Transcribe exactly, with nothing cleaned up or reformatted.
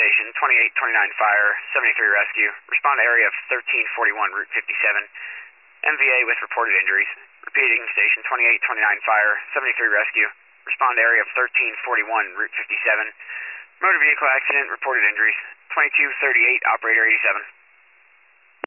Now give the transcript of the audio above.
Station, twenty-eight twenty-nine Fire, seventy-three Rescue. Respond to area of thirteen forty-one, Route fifty-seven. M V A with reported injuries. Repeating, Station twenty-eight twenty-nine Fire, seventy-three Rescue. Respond to area of thirteen forty-one, Route fifty-seven. Motor vehicle accident, reported injuries. twenty-two thirty-eight, Operator eighty-seven.